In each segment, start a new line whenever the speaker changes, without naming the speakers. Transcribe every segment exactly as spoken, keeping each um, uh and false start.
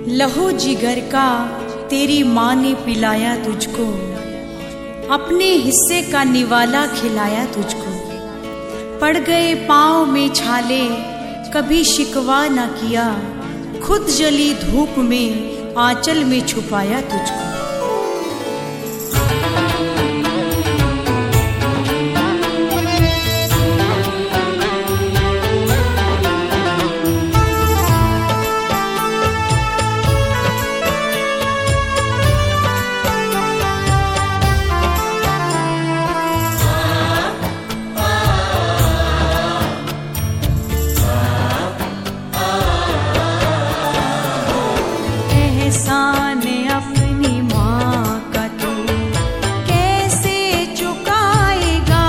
लहू जिगर का तेरी माँ ने पिलाया तुझको, अपने हिस्से का निवाला खिलाया तुझको। पड़ गए पाँव में छाले कभी शिकवा न किया, खुद जली धूप में आंचल में छुपाया तुझको। एहसान अपनी माँ का तू कैसे चुकाएगा,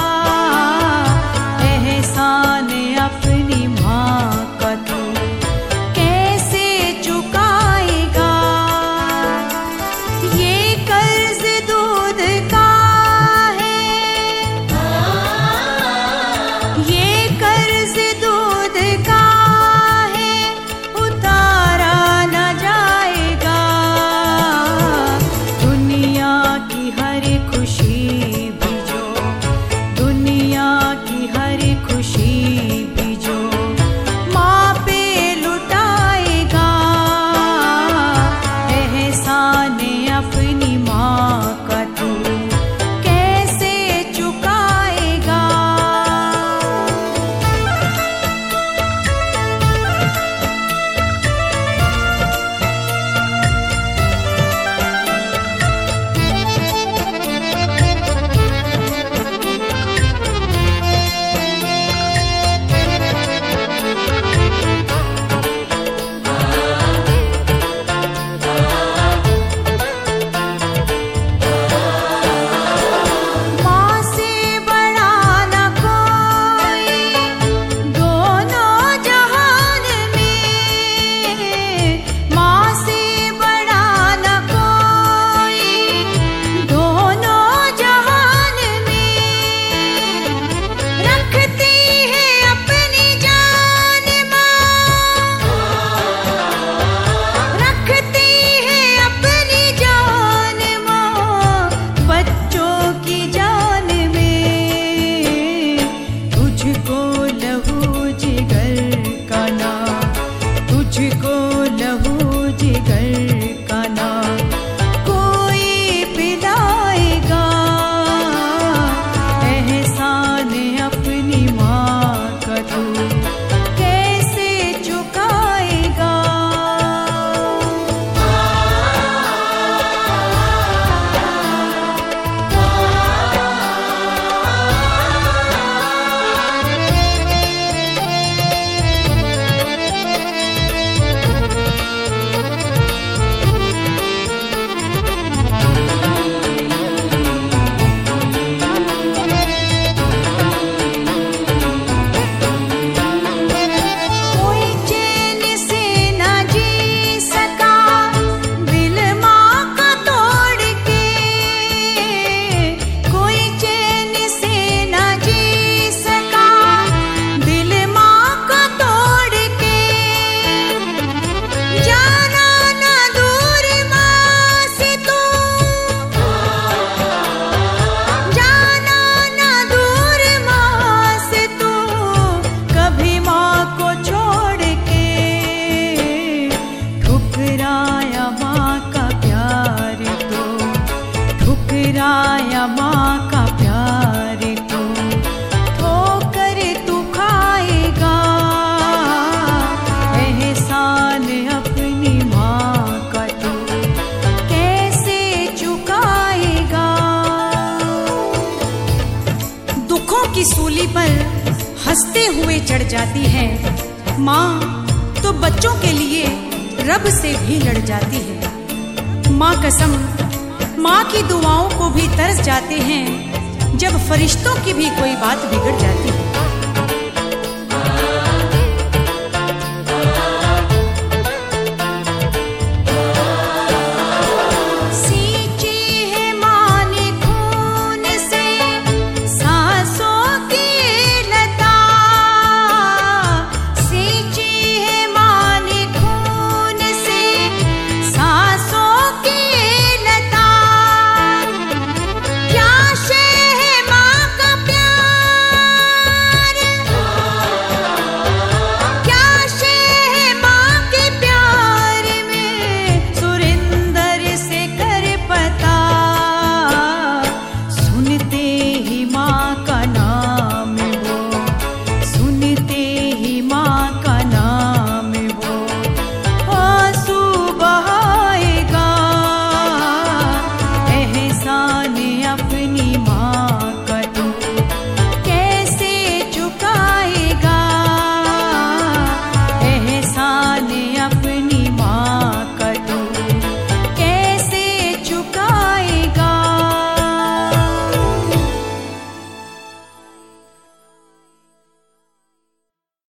एहसान अपनी माँ का तू कैसे चुकाएगा। ये कर्ज दूध का है, ये कर्ज दूध का है, उतारा न जाएगा। दुनिया की हर खुशी भी जो, दुनिया की हर खुशी भी जो माँ पे लुटाएगा। एहसान अपनी माँ का तू कैसे चुकाएगा। माँ से बड़ा न कोई दोनों जहान में, माँ से बड़ा न कोई दोनों जहान में। रखती है अपनी जान माँ, रखती है अपनी जान माँ बच्चों की जान में। तुझको लहू जिगर का ना, तुझको लहू जिगर का ना कोई पिलाएगा। एहसान अपनी माँ का तू कैसे चुकाएगा। कोई चैन से न जी सका दिल माँ का तोड़ के, कोई चैन से न जी सका दिल माँ का तोड़ के। जाना न दूर माँ से तू, जाना न दूर माँ से तू कभी माँ को छोड़ के। ठुकराया माँ का प्यार तो, ठुकराया माँ का प्यार तो ठोकर तू खाएगा। एहसान अपनी माँ का तू कैसे चुकाएगा। दुखों की सूली पर हंसते हुए चढ़ जाती है माँ, तो बच्चों के लिए रब से भी लड़ जाती है। माँ कसम, माँ की दुआओं को भी तरस जाते हैं जब फरिश्तों की भी कोई बात बिगड़ जाती है।